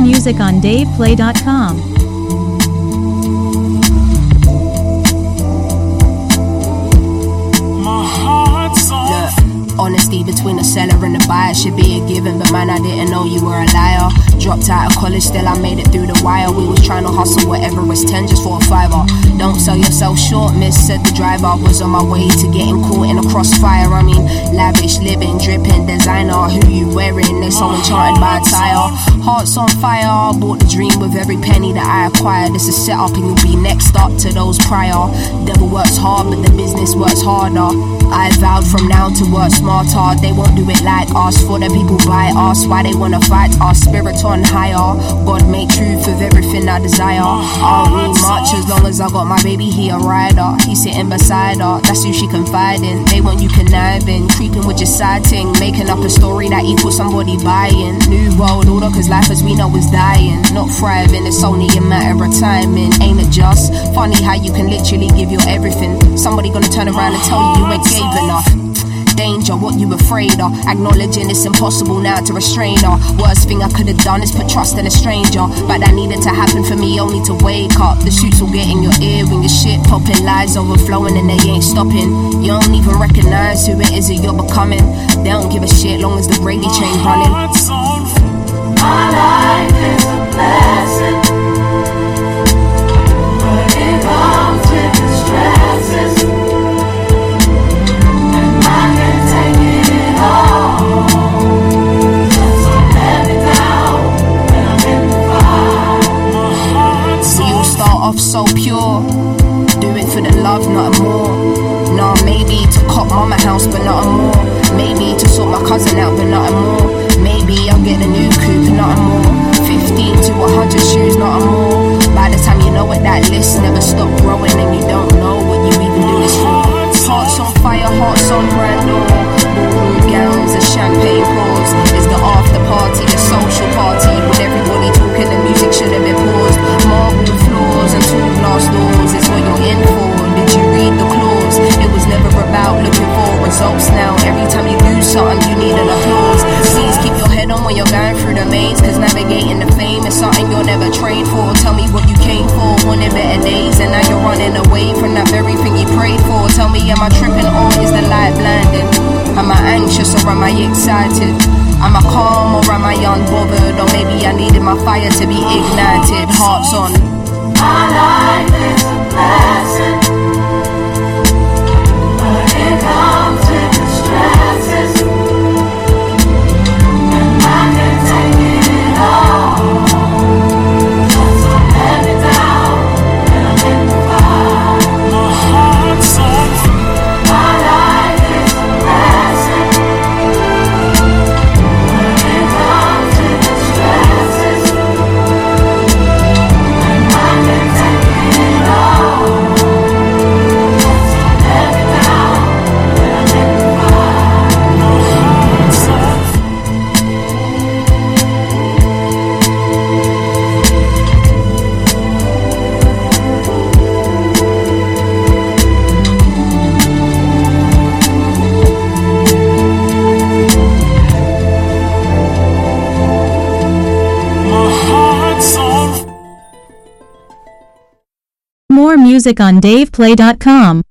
music on DavePlay.com. Honesty between the seller and the buyer should be a given, but man, I didn't know you were a liar. Dropped out of college, still I made it through the wire. We was trying to hustle whatever was 10 just for a fiver. Don't sell yourself short, miss, said the driver. Was on my way to getting caught in a crossfire. I mean, lavish living, dripping, designer. Who you wearing? They so enchanted by a tire. Hearts on fire, bought the dream with every penny that I acquired. This is set up and you'll be next up to those prior. Devil works hard, but the business works harder. I vowed from now to work smarter. They won't do it like us, for the people by us. Why they wanna fight us, spirit on higher. God made truth of everything I desire. I don't need much as long as I got my baby, he a rider. He's sitting beside her, that's who she confide in. They want you conniving, creeping with your side ting, making up a story that equals somebody buying. New world order, cause life as we know is dying. Not thriving, it's only a matter of timing. Ain't it just funny how you can literally give your everything? Somebody gonna turn around and tell you ain't gave enough. Danger, what you afraid of? Acknowledging it's impossible now to restrain her. Worst thing I could have done is put trust in a stranger, but that needed to happen for me only to wake up. The shoots will get in your ear when your shit popping, lies overflowing and they ain't stopping. You don't even recognize who it is that you're becoming. They don't give a shit long as the gravy train running. My life is a blessing, but it comes with its stresses. Off so pure, do it for the love, not a more. Nah, maybe to cop mama house, but not a more. Maybe to sort my cousin out, but not a more. Maybe I'll get a new coupe, not a more. 15 to 100 shoes, not a more. By the time you know it, that list never stop growing, and you don't know what you even do this for. Hearts on fire, hearts on brand new. Ballroom gowns and champagne pours. It's the after party, the social party, with everybody talking, the music should have been paused. Marble floors and tall glass doors is what you're in for. Did you read the clause? It was never about looking for results now. Every time you do something, you need an applause. Please keep your head on when you're going through the maze, cause navigating the fame is something you'll never trade for. Tell me what you came for, wanted better days, and now you're running away from that very thing you prayed for. Tell me, am I tripping or is the light blinding? Am I anxious or am I excited? Am I calm or am I unbothered? Or maybe I needed my fire to be ignited. Hearts on. My life is a blessing, but it comes with its stresses, and I can take it all. Just so let me down, and I'm in the fire. My heart's on. My life is a blessing, but it comes with its stresses, and I can take it all. Just so let me down, and I'm in the fire. My heart's on. More music on DavePlay.com.